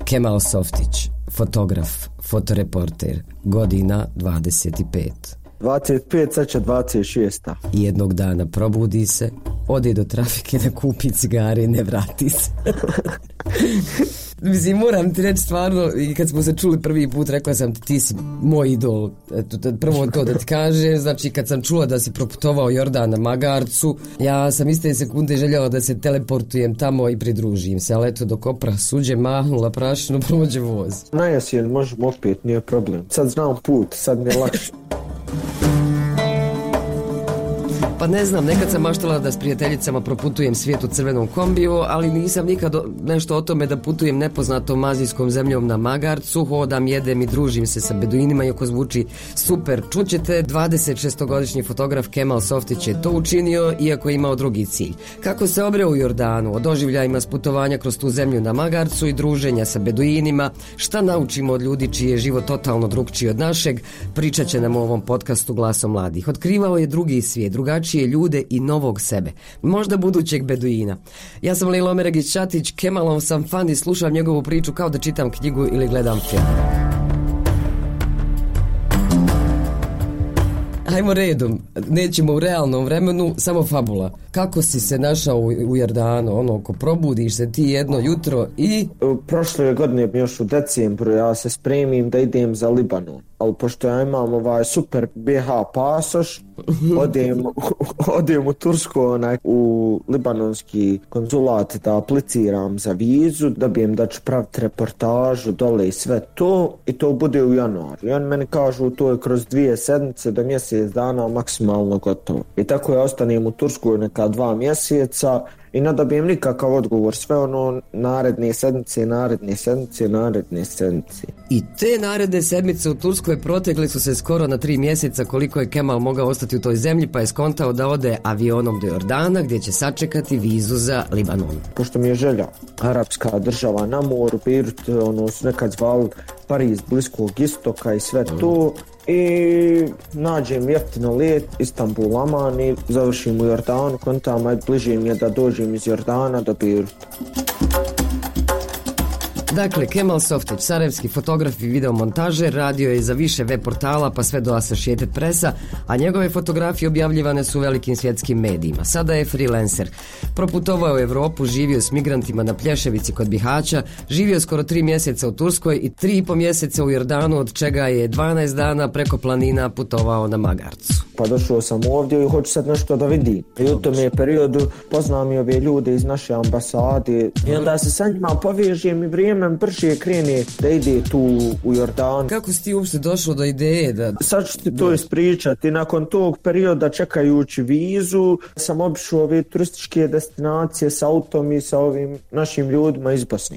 Kemal Softić, fotograf, fotoreporter, godina 25. 25, sad će 26. Jednog dana probudi se, ode do trafike da kupi cigare i ne vrati se. Mislim, moram ti reći stvarno, i kad smo se čuli prvi put, rekla sam ti si moj idol. Eto, prvo to da ti kaže, znači kad sam čula da si proputovao Jordan na magarcu, ja sam iste sekunde željela da se teleportujem tamo i pridružim se, ali eto dok opra suđe mahnula prašinu, prođe voz. Na jesen možemo opet, nije problem. Sad znam put, sad mi je lakše. Pa ne znam, nekad sam maštala da s prijateljicama proputujem svijet u crvenom kombiju, ali nisam nikad nešto o tome da putujem nepoznatom azijskom zemljom na magarcu, hodam, jedem i družim se sa beduinima, iako zvuči super. Čućete, 26-godišnji fotograf Kemal Softić je to učinio, iako je imao drugi cilj. Kako se obreo u Jordanu, o doživljajima s putovanja kroz tu zemlju na magarcu i druženja sa beduinima, šta naučimo od ljudi čiji je život totalno drugčiji od našeg, pričat će nam u ovom podcastu Glasom mladih. Otkrivao je drugi svijet, drugačije ljude i novog sebe, možda budućeg beduina. Ja sam Lejla Omeragić-Čatić, Kemalov sam fan i slušam njegovu priču kao da čitam knjigu ili gledam film. Hajmo redom, nećemo u realnom vremenu, samo fabula. Kako si se našao u Jordanu, ono, ko probudiš se ti jedno jutro i... Prošle godine, još u decembru, ja se spremim da idem za Libanon. Ali pošto ja imam super BH pasoš, odem u Tursku, u libanonski konzulat da apliciram za vizu, dobijem da ću praviti reportažu dole i sve to, i to bude u januaru. I oni meni kažu to je kroz 2 sedmice do mjesec dana maksimalno gotovo. I tako ja ostanem u Tursku neka 2 mjeseca i ne dobijem nikakav odgovor, sve ono naredne sedmice. I te naredne sedmice u Turskoj protekli su se skoro na 3 mjeseca koliko je Kemal mogao ostati u toj zemlji, pa je skontao da ode avionom do Jordana gdje će sačekati vizu za Libanon. Pošto mi je želja arapska država na moru, Beirut, su nekad zvali Pariz bliskog istoka i sve to. I nađem jeftino let Istanbul, Aman i završim u Jordanu, kontam, ajde bliže mi je da dođem iz Jordana do Beiruta. Dakle, Kemal Softić, sarajevski fotograf i videomontažer, radio je za više web portala pa sve do Associated Pressa, a njegove fotografije objavljivane su u velikim svjetskim medijima. Sada je freelancer. Proputovao u Europu, živio s migrantima na Plješevici kod Bihaća, živio skoro 3 mjeseca u Turskoj i 3,5 mjeseca u Jordanu, od čega je 12 dana preko planina putovao na magarcu. Pa došao sam ovdje i hoću sad nešto da vidim. I u tom je periodu poznam i ove ljude iz naše ambasade i onda se sa njima povežem i vrijeme brže krene da ide tu u Jordan. Kako si ti uopšte došao do ideje da... Sad ću ti to ispričati. Nakon tog perioda čekajući vizu sam obišao ove turističke destinacije s autom i sa ovim našim ljudima iz Bosne.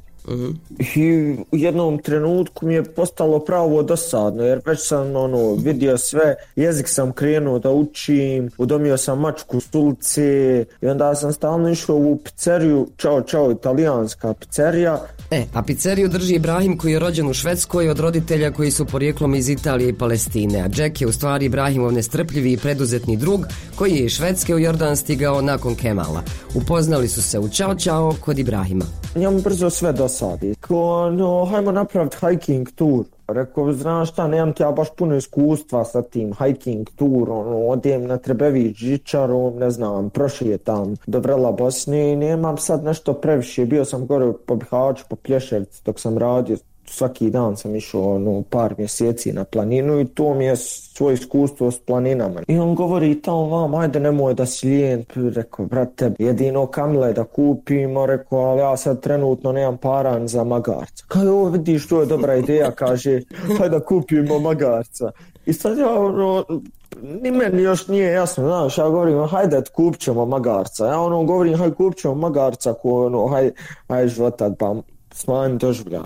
I u jednom trenutku mi je postalo pravo dosadno, jer već sam vidio sve, jezik sam krenuo da učim, udomio sam mačku s ulice i onda sam stalno išao u pizzeriju, čao, italijanska pizzerija. A pizzeriju drži Ibrahim koji je rođen u Švedskoj od roditelja koji su porijeklom iz Italije i Palestine, a Jack je u stvari Ibrahimov nestrpljivi i preduzetni drug koji je iz Švedske u Jordan stigao nakon Kemala. Upoznali su se u Ćao kod Ibrahima. Njemu brzo sve dosadi. Hajmo napraviti hiking tour. Rekao, znaš šta, nemam ti ja baš puno iskustva sa tim hiking tour, odem na Trebević žičarom, ne znam, prošetam do vrela Bosne i nemam sad nešto previše. Bio sam gore po Bihaću, po Plješevci dok sam radio, svaki dan sam išao par mjeseci na planinu i to mi je svoje iskustvo s planinama. I on govori tamo vam, ajde nemoj da si lijen. Rekao, brate, jedino kamile da kupimo, rekao, ali ja sad trenutno nemam para za magarca. Kaže, ovo vidiš, to je dobra ideja, kaže, hajde da kupimo magarca. I sad ja, ni meni još nije jasno, znaš, ja govorim, hajde kupit ćemo magarca. Ja govorim, hajde kupit ćemo magarca, hajde životat, pa smanjim doživljaj.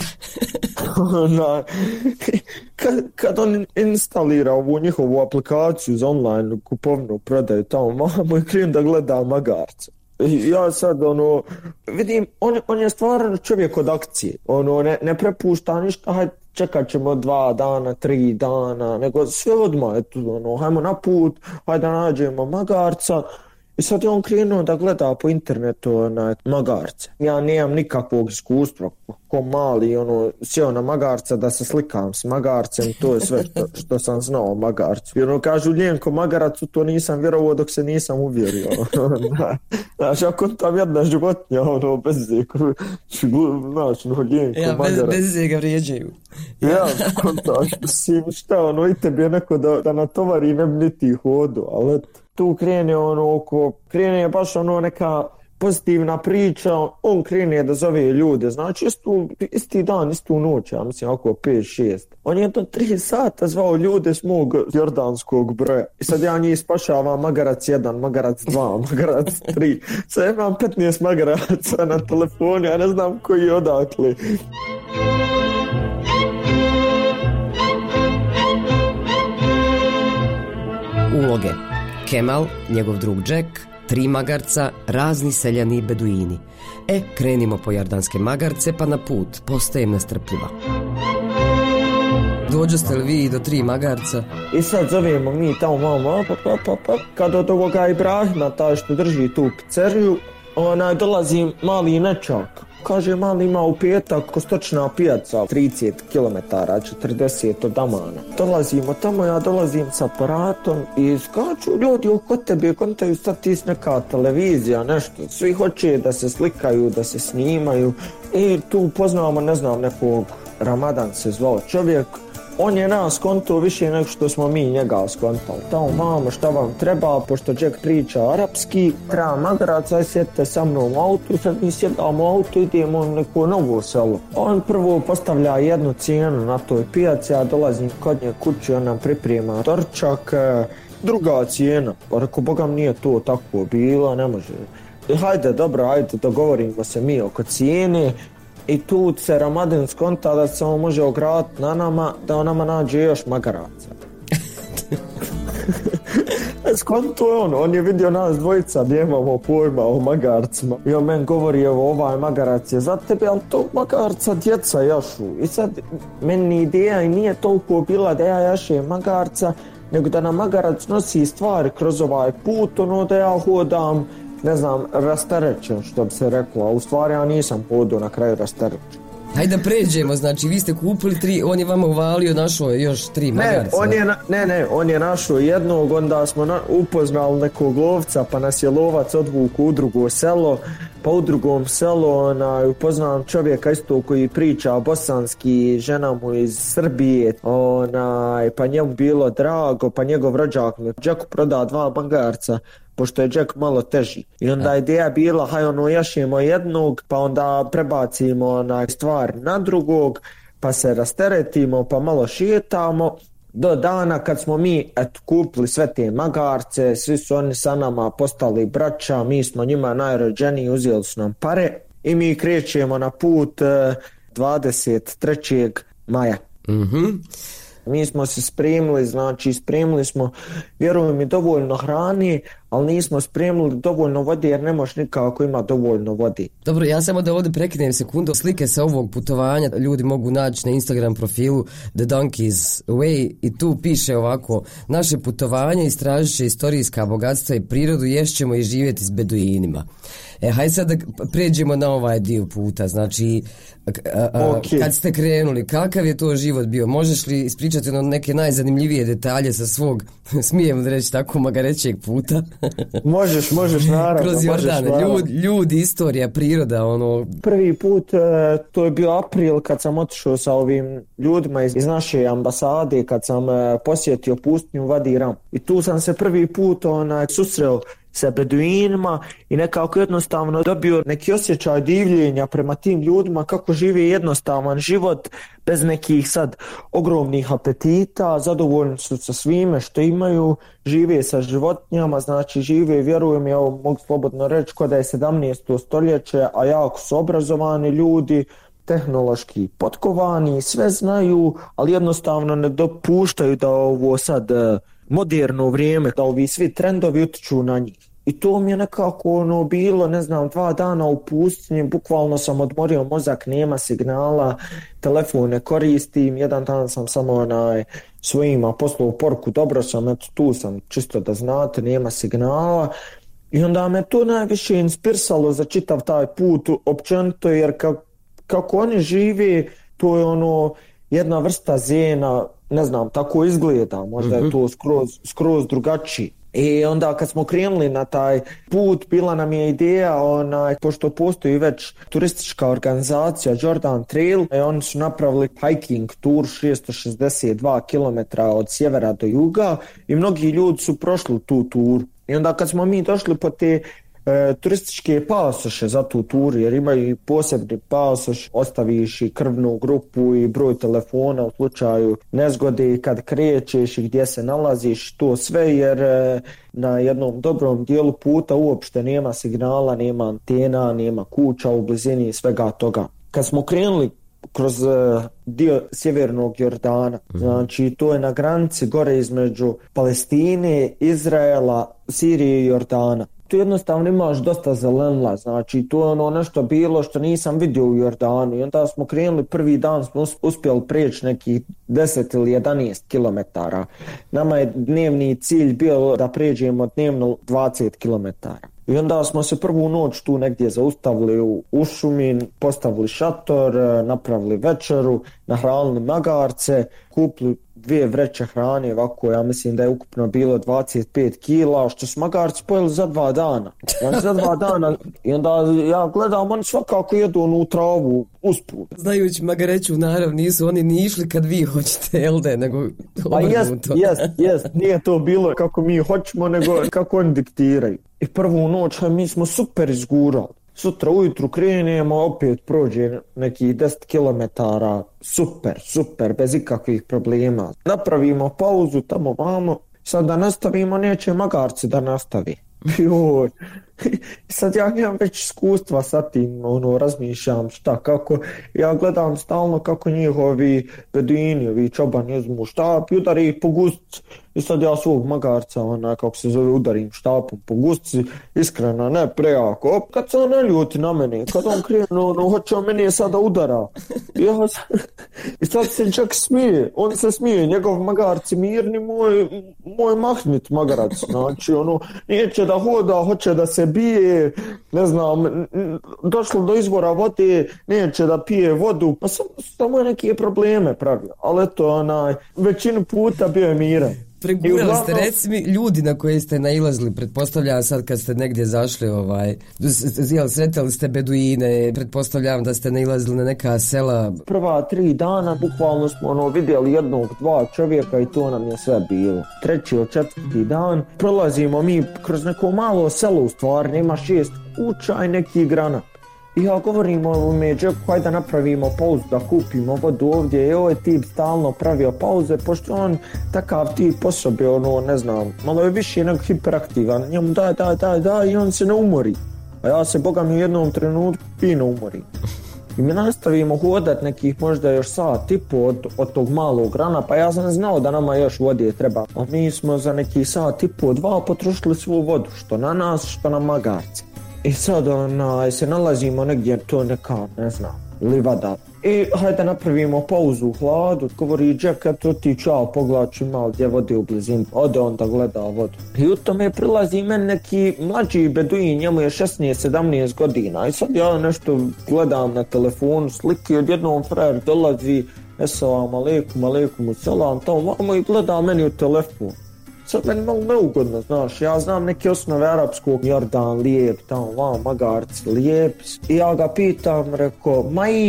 Kad on instalira ovu njihovu aplikaciju za online kupovnu prodaju tamo, moj klijent da gleda magarca. Ja sad vidim, on je stvarno čovjek od akcije, ne prepušta ništa, hajde čekat ćemo 2 dana, 3 dana, nego sve odmah, hajmo na put, hajde nađemo magarca. I sad je on krenuo da gleda po internetu magarce. Ja nemam nikakvog iskustva, ko mali, sjeo na magarca da se slikam s magarcem, to je sve što sam znao o magarcu. Jer kažu ljenko magarac, to nisam vjerovao dok se nisam uvjerio. Znaš, ako tam jedna životinja, bez zeka, ljenko magarac. Bez zeka vrijeđaju. Ja, kontaš, šta, i tebi je neko da natovari ne bi niti hodu, ali tu krene baš neka pozitivna priča, on krene da zove ljude, znači isti dan, istu noć, ja mislim oko 5-6. On je to 3 sata zvao ljude s mog jordanskog broja. I sad ja njih spašavam magarac 1, magarac 2, magarac 3. Sad imam 15 magaraca na telefonu, ja ne znam koji je odakle. Uloge: Kemal, njegov drug Jack, 3 magarca, razni seljani beduini. Krenimo po jordanske magarce pa na put, postajem nestrpljiva. Dođoste li vi do 3 magarca? I sad zovemo mi tamo mamo, kad od ovoga Ibrahima, taj što drži tu pizzeriju, dolazi mali nečak. Kaže, mali ima u petak stočna pijaca, 30 km, 40 od Amana. Dolazimo tamo, ja dolazim s aparatom i skaču ljudi oko tebe, kontaju sad ti neka televizija, nešto. Svi hoće da se slikaju, da se snimaju i tu poznamo, ne znam, nekog, Ramadan se zvao čovjek. On je nas kontao više nego što smo mi njega skontali. Tamo, mamo, šta vam treba, pošto Jack priča arapski, treba magaraca, sjedite sa mnom u autu, sad mi sjedamo u auto, idemo u neko novo selo. On prvo postavlja jednu cijenu na toj pijaci, ja dolazim kod nje kući, on nam priprema torčak, druga cijena. Rekao, bogam nije to tako bilo, ne može. Hajde, dobro, hajde, dogovorimo se mi oko cijene. I tu se Ramadan skonta da se on može ograditi na nama, da on nama nađe još magaraca. Skonto je on je vidio nas dvojica, nemamo pojma o magarcima. I on meni govori, evo ovaj magarac je za tebe, ali to magarca djeca jašu. I sad meni ideja i nije toliko bila da ja jašem magarca, nego da nam magarac nosi stvari kroz ovaj put, da ja hodam, ne znam, rasterećen, što bi se reklo, a u stvari ja nisam hodao na kraju rasterećen. Hajde da pređemo, znači vi ste kupili 3, on je vama uvalio, našao još 3 magarca. On je našao jednog, onda smo upoznali nekog lovca, pa nas je lovac odvukao u drugo selo, pa u drugom selu upoznam čovjeka isto koji priča bosanski, žena mu iz Srbije, pa njemu bilo drago, pa njegov rođak mi Jacku proda 2 magarca, pošto je Jack malo teži. I onda ideja bila, jašemo jednog, pa onda prebacimo stvar na drugog, pa se rasteretimo, pa malo šetamo, do dana kad smo mi kupili sve te magarce, svi su oni sa nama postali braća, mi smo njima najrođeniji, uzeli su nam pare i mi krećemo na put 23. maja. Mi smo se spremili smo, vjerujem mi, dovoljno hrane, ali nismo spremili dovoljno vode jer ne možeš nikako imati dovoljno vode. Dobro, ja samo da ovdje prekinem sekundu. Slike sa ovog putovanja ljudi mogu naći na Instagram profilu The Donkeys Way i tu piše ovako: naše putovanje istražit će istorijska bogatstva i prirodu, ješćemo i živjeti s beduinima. Hajde sad da pređemo na ovaj dio puta, znači kad ste krenuli, kakav je to život bio? Možeš li ispričati neke najzanimljivije detalje sa svog, smijem da reći tako, magarećeg puta? Možeš, naravno. Kroz Jordan, ljudi, istorija, priroda, Prvi put, to je bio april kad sam otišao sa ovim ljudima iz naše ambasade, kad sam posjetio pustinju Vadi Ram. I tu sam se prvi put susreo sa beduinima i nekako jednostavno dobio neki osjećaj divljenja prema tim ljudima, kako žive jednostavan život bez nekih sad ogromnih apetita, zadovoljni su sa svime što imaju, žive sa životinjama, znači žive, vjerujem, ja mogu slobodno reći, kao da je 17. stoljeće, a jako su obrazovani ljudi, tehnološki potkovani, sve znaju, ali jednostavno ne dopuštaju da ovo sad moderno vrijeme, da ovi svi trendovi utiču na njih. I to mi je nekako bilo, ne znam, 2 dana u pustinji, bukvalno sam odmorio mozak, nema signala, telefon ne koristim, jedan dan sam samo svojima poslao poruku, dobro sam, eto tu sam, čisto da znate, nema signala. I onda me to najviše inspirisalo za čitav taj put općenito, jer kako oni žive, to je jedna vrsta zena, ne znam, tako izgleda, možda je to skroz drugačiji. I onda kad smo krenuli na taj put, bila nam je ideja, pošto postoji već turistička organizacija Jordan Trail, oni su napravili hiking tur 662 km od sjevera do juga i mnogi ljudi su prošli tu turu. I onda kad smo mi došli po te turističke pasoše za tu turu, jer imaju posebni pasoš, ostaviš i krvnu grupu i broj telefona u slučaju nezgode kad krećeš i gdje se nalaziš, to sve, jer na jednom dobrom dijelu puta uopšte nema signala, nema antena, nema kuća u blizini svega toga. Kad smo krenuli kroz dio sjevernog Jordana, znači to je na granici gore između Palestine, Izraela, Sirije i Jordana. Tu jednostavno imaš dosta zelenila, znači to je nešto bilo što nisam vidio u Jordanu i onda smo krenuli, prvi dan smo uspjeli preći nekih 10 ili 11 kilometara. Nama je dnevni cilj bio da pređemo dnevno 20 kilometara. I onda smo se prvu noć tu negdje zaustavili u šumi, postavili šator, napravili večeru, nahranili magarce, kupili 2 vreće hrane, ovako ja mislim da je ukupno bilo 25 kila, što su magarci pojeli za 2 dana. Znači za 2 dana i onda ja gledam, oni svakako jedu u travu usput. Znajući magareću narav, nisu oni ni išli kad vi hoćete, jel da, nego obrnuto. Jest, nije to bilo kako mi hoćemo, nego kako oni diktiraju. I prvu noć mi smo super izgurali. Sutra ujutru krenemo, opet prođe nekih 10 kilometara, super, bez ikakvih problema. Napravimo pauzu tamo vamo, sad da nastavimo, neće magarci da nastavi. Joj. Sad ja imam već iskustva sa tim, razmišljam šta, kako, ja gledam stalno kako njihovi beduini, ovi čobani uzmu štap i udari ih po gustici. I sad ja svog magarca, kako se zove, udarim štapom po gustici, iskreno, ne prejako. Kad se on ne ljuti na mene, kad on krenu, hoće on mene sada udara. I sad se čak smije, on se smije, njegov magarci mirni, moj mahnit magarac, znači neće da hoda, hoće da se bije, ne znam, došlo do izvora vode, neće da pije vodu, pa samo je neke probleme pravio, ali to većinu puta bio je miran. Pregurali ste, reci mi, ljudi na koje ste nailazili, pretpostavljam sad kad ste negdje zašli, sretali ste beduine, pretpostavljam da ste nailazili na neka sela. Prva 3 dana bukvalno smo vidjeli 1-2 čovjeka i to nam je sve bilo. 3. ili 4. dan prolazimo mi kroz neko malo selo, u stvari nema 6 kuća i neki granat. I ja govorim Džeku, hajde da napravimo pauzu, da kupimo vodu ovdje. I ovaj tip stalno pravio pauze, pošto on takav tip osobe, ne znam, malo je više nego hiperaktivan. Njemu daj i on se ne umori. A ja se, boga mi, u jednom trenutku fino umorim. I mi nastavimo hodat nekih možda još sat i po od tog malog grana, pa ja sam znao da nama još vode treba. A mi smo za nekih sat i po 2 potrošili svu vodu, što na nas, što na magarce. I sad se nalazimo negdje, to neka, ne znam, livada. I hajde napravimo pauzu u hladu, govori Jack, eto ti čao, pogledaš ima gdje vode u blizini. Ode on da gleda vodu. I u tome prilazi meni neki mlađi beduin, njemu je 16-17 godina. I sad ja nešto gledam na telefonu, slike, odjednom frajer dolazi, esalamu alaikum, selam, tamo vamo i gleda meni u telefon. Sad meni malo neugodno, znaš, ja znam neke osnove arapskog, Jordan lijep, tamo magarci lijep. I ja ga pitam, rekao,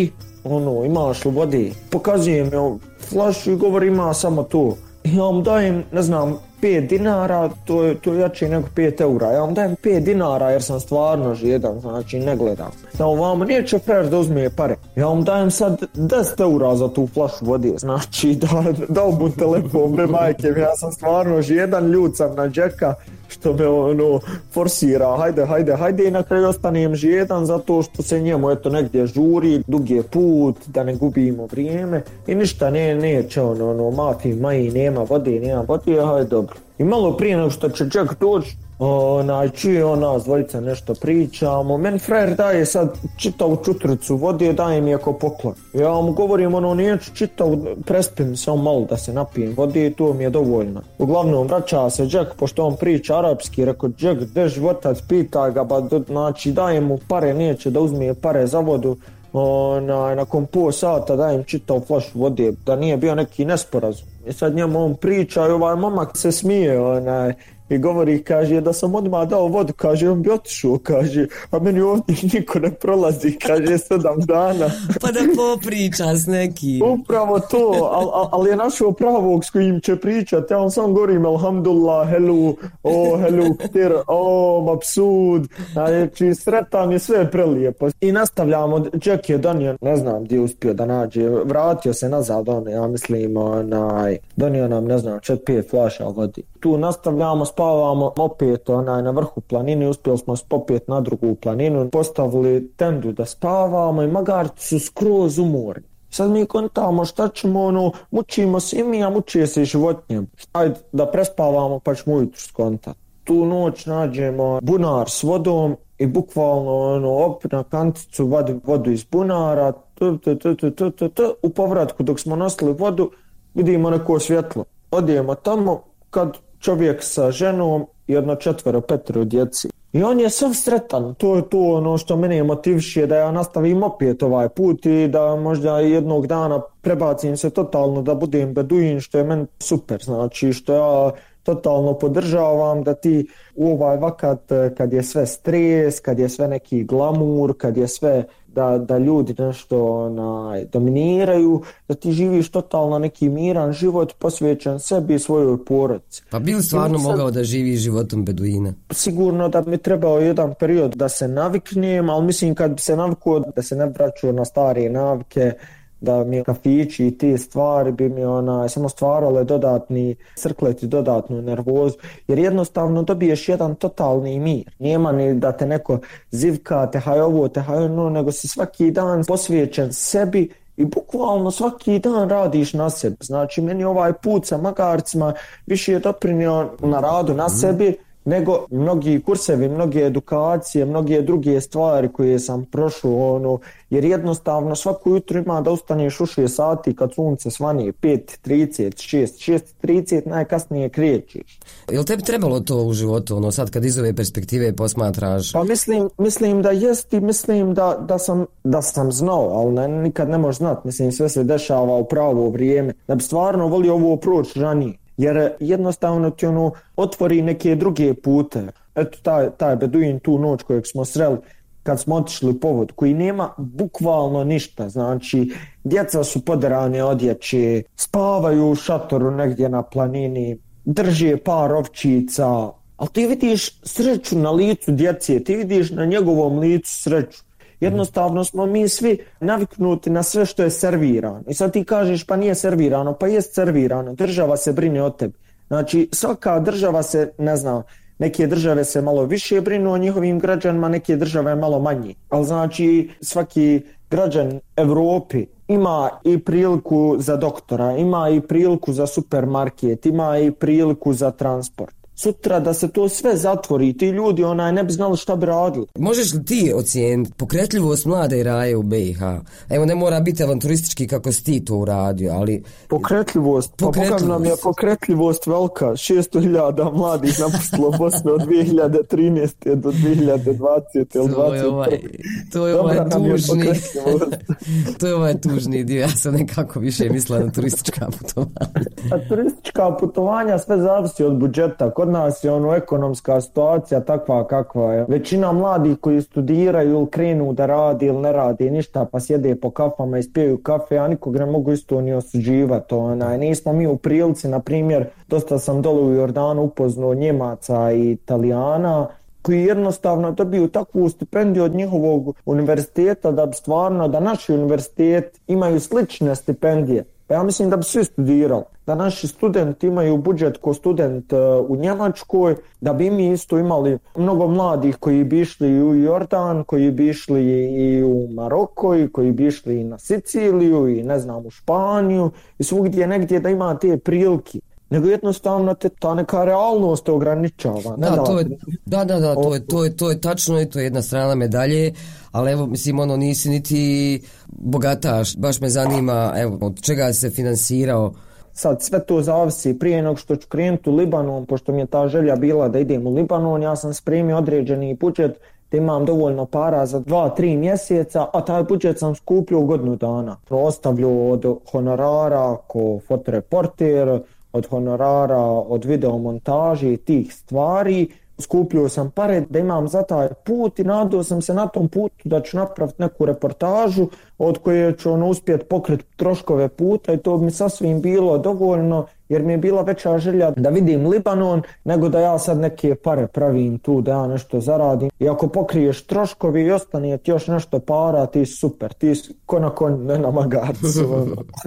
imaš li vode? Pokazujem joj flašu i govori ima samo to. I ja mu dajem, ne znam, 5 dinara, to je jače nego 5 eura. Ja mu dajem 5 dinara jer sam stvarno žedan, znači ne gledam. Vamo neće frajer da uzme pare. Ja mu dajem sad 10 eura za tu flašu vode, znači dao mu telefon, be majke, ja sam stvarno žedan, ljud sam na Jacka što me forsira, hajde i na kraju ostanem žedan zato što se njemu negdje žuri, dug je put, da ne gubimo vrijeme i ništa neće, mafi, nema vode, hajde dobro. I malo prije nego što će Jack doći, čuje nas dvojica nešto pričamo, meni frajer daje sad čitavu čutricu vode, daje mi ako poklon. Ja mu govorim, neću čitavu, prespim samo malo da se napijem vode i to mi je dovoljno. Uglavnom vraća se Jack, pošto on priča arapski, rekao Jack, gdje životac, pitaj ga, znači daje mu pare, neće da uzme pare za vodu. Nakon pol sata dajem čitav flašu vode, da nije bio neki nesporazum. I sad njemu on priča i ovaj momak se smije i govori, kaže, da sam odmah dao vodu, kaže, on bi otišao, kaže, a meni ovdje niko ne prolazi, kaže, 7 dana. Pa da popriča s nekim. Upravo to, ali je našao pravog s kojim će pričati, ja on sam govorim, alhamdulillah, helu, ktir, mapsud, znači sretan je, sve prelijepo. I nastavljamo, Jack je donio, ne znam gdje je uspio da nađe, vratio se nazad, ja mislim, donio nam, ne znam, 4-5 flaša vodi. Tu nastavljamo, spavamo opet na vrhu planine, uspjeli smo popet na drugu planinu, postavili tendu da spavamo i magarci su skroz umorni. Sad mi kontamo šta ćemo, mučimo se i mi, a mučije se i životinjem. Ajde da prespavamo pa ćemo ujutru skontati. Tu noć nađemo bunar s vodom i bukvalno na kanticu vadim vodu iz bunara, u povratku dok smo nosili vodu vidimo neko svjetlo. Odijemo tamo kad čovjek sa ženom i 4-5 djeci. I on je sav sretan, to je to što mene motiviše da ja nastavim opet ovaj put i da možda jednog dana prebacim se totalno da budem beduin, što je meni super, znači što ja totalno podržavam da ti u ovaj vakat kad je sve stres, kad je sve neki glamur, kad je sve da ljudi nešto dominiraju, da ti živiš totalno neki miran život posvećen sebi i svojoj porodici. Pa bi li stvarno mogao da živi životom beduina? Sigurno da mi trebao jedan period da se naviknem, ali mislim kad bi se navikao da se ne vraćao na stare navike, da mi kafići i te stvari bi mi samo stvarale dodatni crklet i dodatnu nervozu, jer jednostavno dobiješ jedan totalni mir. Nema ni da te neko zivka, te haj ovo, te haj ono, nego si svaki dan posvećen sebi i bukvalno svaki dan radiš na sebi. Znači meni ovaj put sa magarcima više je doprinio na radu na sebi nego mnogi kursevi, mnoge edukacije, mnoge druge stvari koje sam prošao, jer jednostavno svako jutro ima da ustaneš u 6 sati kad sunce svane 5:30, 6:30, najkasnije krećeš. Jel tebi trebalo to u životu, sad kad iz ove perspektive posmatraš? Pa mislim da jest i mislim da sam znao, ali nikad ne možeš znati, mislim sve se dešava u pravo vrijeme, da bi stvarno volio ovo proći ranije. Jer jednostavno ti otvori neke druge pute. Eto taj beduin tu noć kojeg smo sreli kad smo otišli po vodu, koji nema bukvalno ništa. Znači, djeca su poderane odjeće, spavaju u šatoru negdje na planini, drže par ovčica, ali ti vidiš sreću na licu djece, ti vidiš na njegovom licu sreću. Jednostavno smo mi svi naviknuti na sve što je servirano. I sad ti kažeš pa nije servirano, pa jest servirano, država se brine o tebi. Znači svaka država se, ne znam, neke države se malo više brinu o njihovim građanima, neke države malo manje. Ali znači svaki građan Evropi ima i priliku za doktora, ima i priliku za supermarket, ima i priliku za transport. Sutra da se to sve zatvori, ti ljudi ne bi znali šta bi radili. Možeš li ti ocijeniti pokretljivost mlade Raje u BiH? Evo, ne mora biti avanturistički kako si ti to uradio, ali... Pokretljivost. Pa Boga nam je pokretljivost velika. 600.000 mladih napustilo Bosnu od 2013. do 2020. ili 2021. To je ovaj tužni. To je ovaj tužni dio. Ja sam nekako više mislila na turistička putovanja. A turistička putovanja sve zavisi od budžeta. Kod nas je ekonomska situacija takva kakva je. Većina mladih koji studiraju ili krenu da radi ili ne radi ništa pa sjede po kafama i spijaju kafe, a nikog ne mogu isto ni osuđivati. Nismo mi u prilici, na primjer, dosta sam dole u Jordanu upoznao Njemaca i Italijana koji jednostavno dobiju takvu stipendiju od njihovog univerziteta da bi stvarno, da naši univerziteti imaju slične stipendije. Pa ja mislim da bi svi studirali. Da naši studenti imaju budžet ko student u Njemačkoj, da bi mi isto imali mnogo mladih koji bi išli u Jordan, koji bi išli i u Maroko, i koji bi išli i na Siciliju i ne znam u Španiju i svugdje negdje da ima te prilike. nego jednostavno te ta neka realnost te ograničava. To je tačno i to je jedna strana medalje, ali evo, mislim, nisi niti bogataš, baš me zanima, evo, od čega se finansirao. Sad sve to zavisi, prije nego što ću krenuti u Libanon, pošto mi je ta želja bila da idem u Libanon, ja sam spremio određeni budžet da imam dovoljno para za 2-3 mjeseca, a taj budžet sam skupio u godinu dana. Ostavljao od honorara ko fotoreporter, od honorara, od videomontaže i tih stvari. Skupljio sam pare da imam za taj put i nadao sam se na tom putu da ću napraviti neku reportažu od koje ću uspjeti pokriti troškove puta i to bi mi sasvim bilo dovoljno jer mi je bila veća želja da vidim Libanon nego da ja sad neke pare pravim tu, da ja nešto zaradim. I ako pokriješ troškovi i ostane ti još nešto para, ti super, ti ko na konju, ne na magarcu.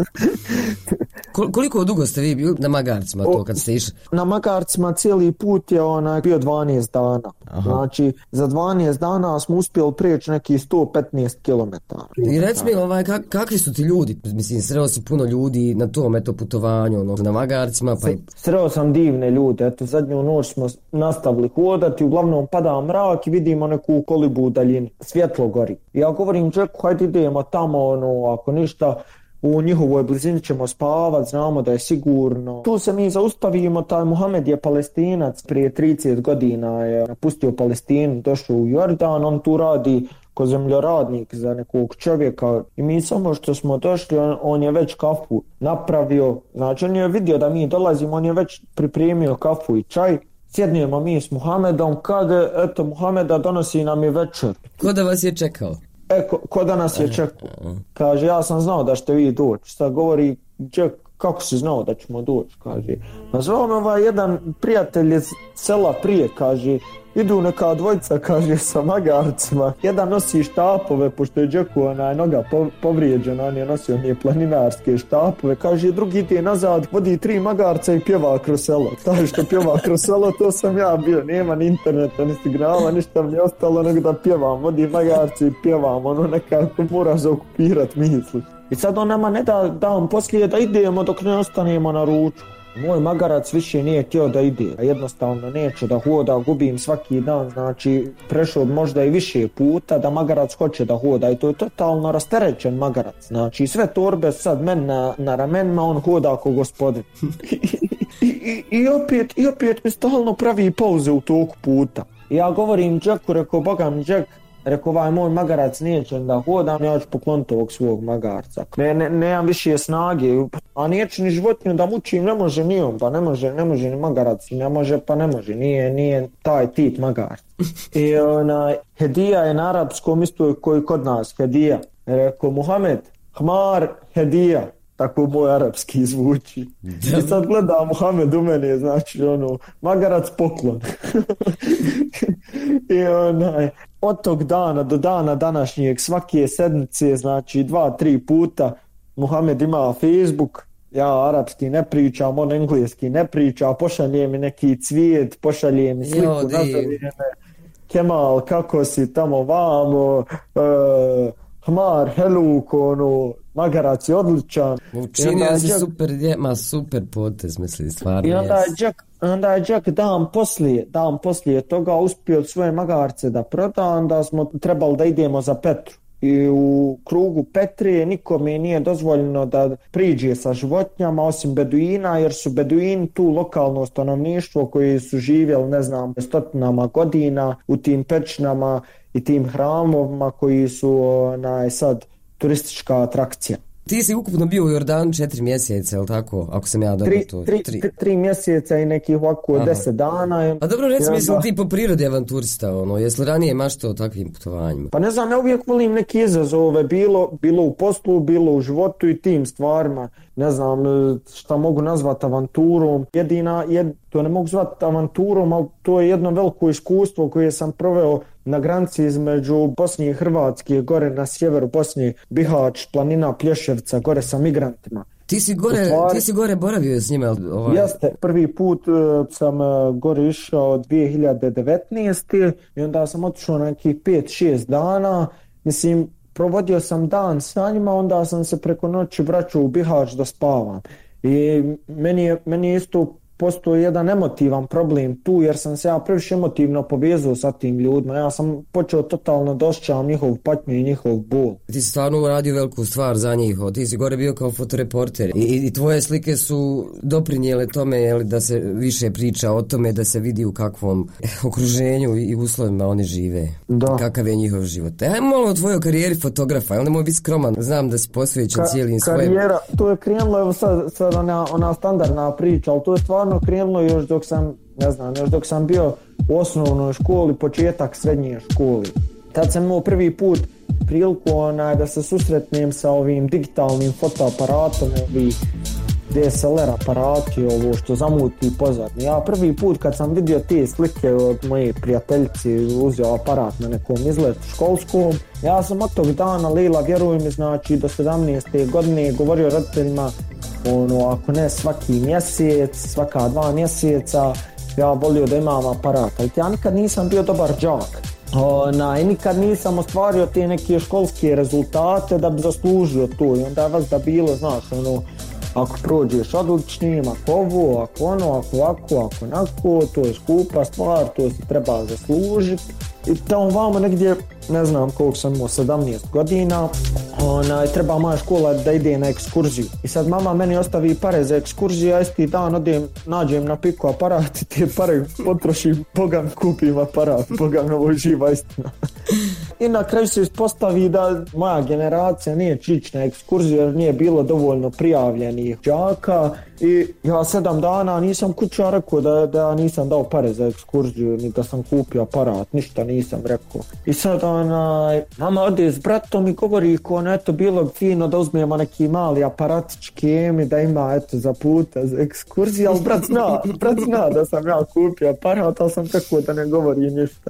Koliko dugo ste vi bili na magarcima to kad ste išli? Na magarcima cijeli put je bio 12 dana. Aha. Znači, za 12 dana smo uspjeli preći neki 115 km. I reci mi, kakvi su ti ljudi? Mislim, sreo si puno ljudi na tom putovanju, na magarcima. Sreo sam divne ljude. Eto, zadnju noć smo nastavili hodati, uglavnom pada mrak i vidimo neku kolibu u daljini. Svjetlo gori. Ja govorim Jacku, hajde idemo tamo, ako ništa, u njihovoj blizini ćemo spavat, znamo da je sigurno. Tu se mi zaustavimo, taj Muhamed je Palestinac, prije 30 godina je napustio Palestinu, došao u Jordan, on tu radi ko zemljoradnik za nekog čovjeka i mi samo što smo došli, on je već kafu napravio, znači on je vidio da mi dolazimo, on je već pripremio kafu i čaj. Sjednijemo mi s Muhamedom, kad eto Muhameda donosi nam i večer. Ko da vas je čekao? Ko da nas je čekao? Kaže, ja sam znao da ćete vi doći. Sad govori, kako si znao da ćemo doći? Kaže, nazvao me jedan prijatelj iz sela prije, kaže, idu neka dvojica, kaže, sa magarcima. Jedan nosi štapove, pošto je Jacku noga povrijeđena, on je nosio planinarske štapove. Kaže, drugi ide nazad, vodi 3 magarca i pjeva kroz selo. Taj što pjeva kroz selo, to sam ja bio. Nema ni interneta, ni signala, ništa mi je ostalo nego da pjevam. Vodi magarci i pjevam, nekako mora zaokupirati misli. I sad on nama ne da on poslije da idemo dok ne ostanemo na ručku. Moj magarac više nije htio da ide, jednostavno neće da hoda, gubim svaki dan, znači prešao možda i više puta da magarac hoće da hoda i to je totalno rasterećen magarac, znači sve torbe sad men na ramenima, on hoda ako gospodin. I opet mi stalno pravi pauze u toku puta. Ja govorim Jacku, rekao, boga mi Jack, rekao, moj magarac neće da hodam, ja ću pokloniti ovog svog magarca. Nemam više snage, a neće ni životinju da mučim, ne može ni on, pa ne može ni magarac, ne može, nije taj tip magarc. I hedija je na arapskom isto koji kod nas, hedija. Rekao, Muhammed, hmar, hedija. Tako moj arapski zvuči. I sad gleda Muhammed u mene, znači magarac poklon. I od tog dana do dana današnjeg svake sedmice, znači 2-3 puta Muhammed ima Facebook, ja arapski ne pričam, on engleski ne priča, pošalje mi neki cvijet, pošalje mi sliku, nazove me Kemal, kako si tamo vamo, hmar, heluk, magarac je odličan. Učinio si super potez, mislim, stvarno. I onda je Jack dan poslije toga uspio svoje magarce da proda, onda smo trebali da idemo za Petru. I u krugu Petre nikome nije dozvoljeno da priđe sa životinjama osim beduina, jer su beduini tu lokalno stanovništvo koji su živjeli, ne znam, stotinama godina u tim pećinama i tim hramovima koji su sad turistička atrakcija. Ti si ukupno bio u Jordanu 4 mjeseca, ili tako? Ako sam ja dobro to... 3 mjeseca i nekih ovako 10 dana. A dobro, recimo, mislim ti po prirodi avanturista, jesi li ranije maštao o takvim putovanjima? Pa ne znam, ja uvijek volim neke izazove, bilo u poslu, bilo u životu i tim stvarima. Ne znam šta mogu nazvati avanturom. To ne mogu zvati avanturom, ali to je jedno veliko iskustvo koje sam proveo na granici između Bosne i Hrvatske, gore na sjeveru Bosne, Bihać, planina Plješevca, gore sa migrantima. Ti si gore boravio s njima? Jeste, prvi put sam gore išao 2019. i onda sam otišao na nekih 5-6 dana. Mislim, provodio sam dan sa njima, onda sam se preko noći vraćao u Bihać da spavam. I meni je isto postoji jedan emotivan problem tu, jer sam se ja previše emotivno povezao sa tim ljudima. Ja sam počeo totalno da osjećam njihov patnju i njihov bol. Ti si stvarno uradio veliku stvar za njih, ti si gore bio kao fotoreporter i tvoje slike su doprinijele tome da se više priča o tome, da se vidi u kakvom okruženju i uslovima oni žive. Da. Kakav je njihov život. Ajmo malo o tvojoj karijeri fotografa, onda moj biti skroman, znam da si posvećen cijelim svojim. Karijera, to je krenulo, evo sad ona standardna priča, ali to je stvarno krenulo još dok sam bio u osnovnoj školi, početak srednje škole. Tad sam imao prvi put priliku da se susretnem sa ovim digitalnim fotoaparatom, ovih DSLR aparati, ovo što zamuti pozadnje. Ja prvi put kad sam vidio te slike od moje prijateljice, uzeo aparat na nekom izletu školskom, ja sam od tog dana, Lila, vjeruj mi, znači do 17. godine govorio roditeljima, ako ne svaki mjesec, svaka 2 mjeseca, ja volio da imam aparat. Ali ja nikad nisam bio dobar đak. I nikad nisam ostvario te neke školske rezultate da bi zaslužio to. I onda je vas da bilo, znaš, ako prođeš odličnim, ako ovo, ako ono, ako ovako, ako onako, to je skupa stvar, to se treba zaslužiti. I tamo vamo negdje, ne znam koliko sam imao, 17 godina, treba moja škola da ide na ekskurziju. I sad mama meni ostavi pare za ekskurziju, a isti dan odem, nađem na piku aparat i te pare potrošim, bogam kupim aparat, bogam ovo živa istina. I na kraju se ispostavi da moja generacija nije čić na ekskurziju jer nije bilo dovoljno prijavljenih đaka i ja 7 dana nisam kuća rekao da nisam dao pare za ekskurziju ni da sam kupio aparat, ništa nisam rekao. I sad mama ode s bratom i govori eto bilo bi fino da uzmemo neki mali aparatički da ima za puta za ekskurziju, ali brat zna da sam ja kupio aparat, ali sam tako da ne govori ništa.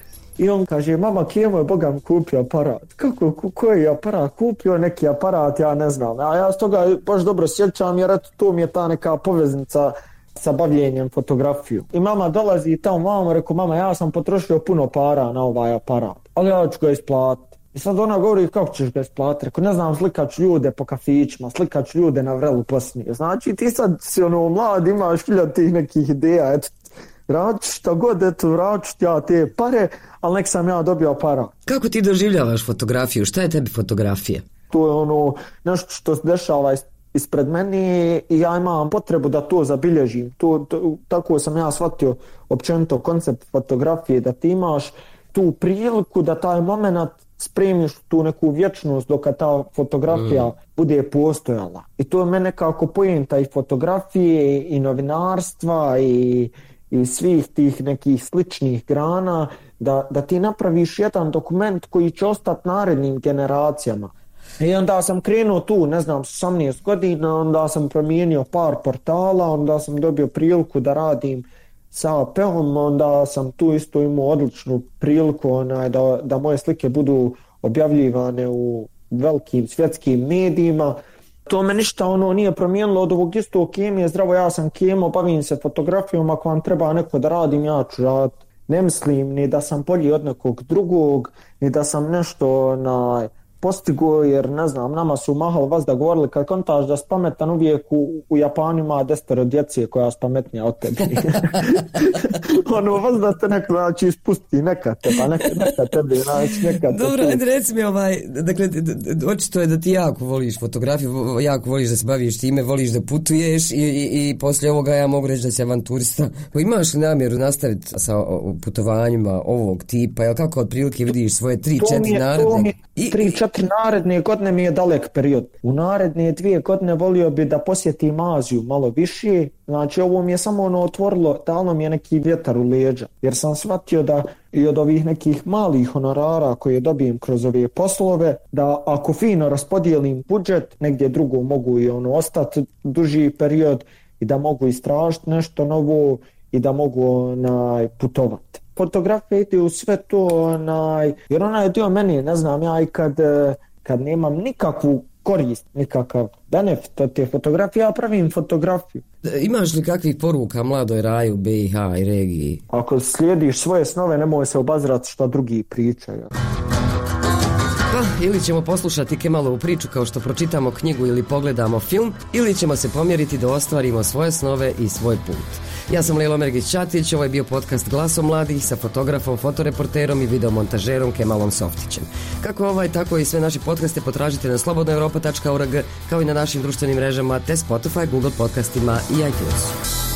I on kaže, mama, kjemo je bogam kupio aparat. Kako, koji je aparat? Kupio neki aparat, ja ne znam. A ja s toga baš dobro sjećam jer eto to mi je ta neka poveznica sa bavljenjem fotografiju. I mama dolazi i tamo mama, rekao, mama, ja sam potrošio puno para na ovaj aparat, ali ja ću ga isplatiti. I sad ona govori, kako ćeš ga isplatiti? Rekao, ne znam, slikaću ljude po kafićima, slikaću ljude na vrelu poslije. Znači ti sad si mlad, imaš 1000 tih nekih ideja, eto, vraću šta god, eto, vraću ja te pare, ali nek sam ja dobio aparat. Kako ti doživljavaš fotografiju? Šta je tebi fotografija? To je nešto što se dešava ispred mene i ja imam potrebu da to zabilježim. Tako sam ja shvatio općenito koncept fotografije, da ti imaš tu priliku da taj moment spremiš tu neku vječnost dok ta fotografija bude postojala. I to je mene kako poenta i fotografije i novinarstva i svih tih nekih sličnih grana, da ti napraviš jedan dokument koji će ostati narednim generacijama. I onda sam krenuo tu, ne znam, 18 godina, onda sam promijenio par portala, onda sam dobio priliku da radim sa AP-om, onda sam tu isto imao odličnu priliku da moje slike budu objavljivane u velikim svjetskim medijima. To me ništa nije promijenilo od ovog istog kemije, zdravo, ja sam kemo, bavim se fotografijom, ako vam treba neko da radim, ja ću raditi. Ne mislim ni da sam bolji od nekog drugog, ni da sam nešto postigo, jer ne znam, nama su mahal vas da govorili kad kontaš da si pametan, uvijek u Japanu ima 10 djece koja je pametnija od tebe. Vas da te neko ispusti, neka te, pa neka tebe, neka te. Dobro, reci mi dakle, očito je da ti jako voliš fotografiju, jako voliš da se baviš time, voliš da putuješ i poslije ovoga ja mogu reći da si avanturista. Imaš li namjeru nastaviti sa putovanjima ovog tipa, jel kako otprilike vidiš svoje 3-4 naredne? 3-4 naredne godine mi je dalek period. U naredne 2 godine volio bi da posjetim Aziju malo više. Znači ovo mi je samo otvorilo, dalo mi je neki vjetar u leđa. Jer sam shvatio da i od ovih nekih malih honorara koje dobijem kroz ove poslove, da ako fino raspodijelim budžet, negdje drugo mogu i ostati duži period i da mogu istražiti nešto novo i da mogu putovati. Fotografija ide u sve to, jer ona je dio meni, ne znam, ja i kad nemam nikakvu korist, nikakav benefit od te fotografije, ja pravim fotografiju. Imaš li kakvih poruka mladoj raju BiH i regiji? Ako slijediš svoje snove, nemoj se obazirati što drugi pričaju. Ili ćemo poslušati Kemalovu priču kao što pročitamo knjigu ili pogledamo film, ili ćemo se pomjeriti da ostvarimo svoje snove i svoj put. Ja sam Lelo Mergić-Ćatić, ovo je bio podcast Glasom mladih sa fotografom, fotoreporterom i videomontažerom Kemalom Softićem. Kako ovaj, tako i sve naše podcaste potražite na slobodnoeuropa.org, kao i na našim društvenim mrežama te Spotify, Google podcastima i iTunesu.